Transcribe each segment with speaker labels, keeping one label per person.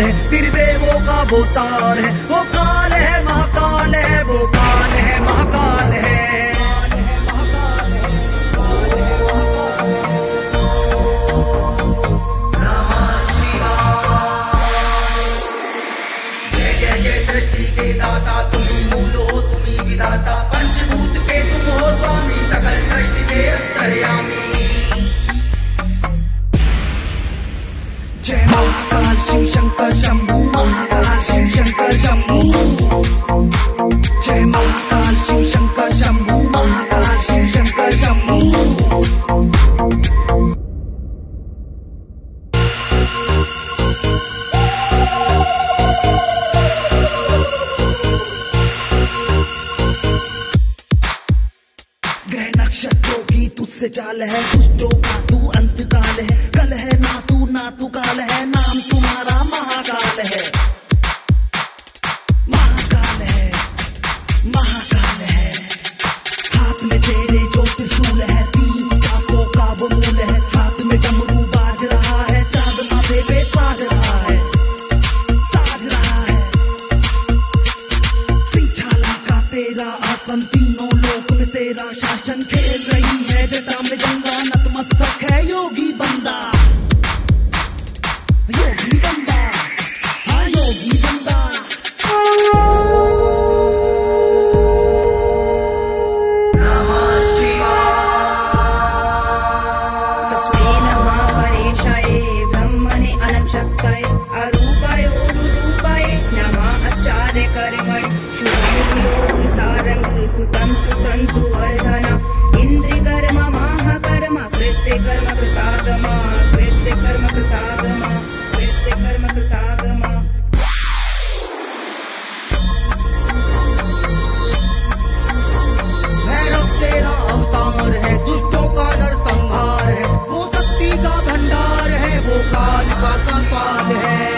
Speaker 1: है, त्रिदेवों का वो तार है। वो काल है महाकाल है, वो काल है महाकाल है।
Speaker 2: सृष्टि के दाता तुम्ही मूल हो, तुम्ही विधाता, पंचभूत के तुम हो स्वामी, सकल सृष्टि के अंतर्यामी।
Speaker 1: जय महाकाल शिव शंकर शंभू, महाकाल शिव शंकर शंभू। जय महाकाल शिव शंकर शंभू, महाकाल शिव शंकर शंभू। ग्रह नक्षत्रों की तुझसे चाल है, दुष्टों का तू अंतकाल है। कल है ना तू काल है, नाम तुम्हारा महाकाल है। महाकाल है, महाकाल है। हाथ में तेरे जो त्रिशूल है, तीन पापों का वो मूल है। हाथ में डमरू बाज रहा है, चांद माथे पे साज रहा है, साज रहा है। सिंचाला का तेरा आसन, तीनों लोक में तेरा शासन। खेल रही है जटा में गंगा, नतमस्तक है योगी बंदा, योगी बंदा, हाँ योगी बंदा।
Speaker 2: नमः शिवाय।
Speaker 3: तस्मै नमः परेशाय ब्रह्मणे अनंतशक्ताय अरूपाय उरूपाय नमः आचार्य कर्मणि शुभं सारंग सुतंतु संतु वर्धना इंद्रिय कर्म महाकर्म कृत्य कर्म कृतागमा कृत्य कर्म कृतागमा कृत्य कर्म कृतागमा।
Speaker 1: भैरव तेरा अवतार है, दुष्टों का नरसंहार है। वो शक्ति का भंडार है, वो काल का संपाल है।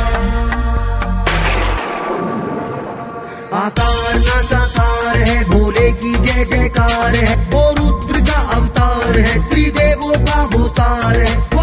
Speaker 1: आकार न साकार है, भोले की जय जयकार है। वो रुद्र का अवतार है, त्रिदेवों का वो सार है।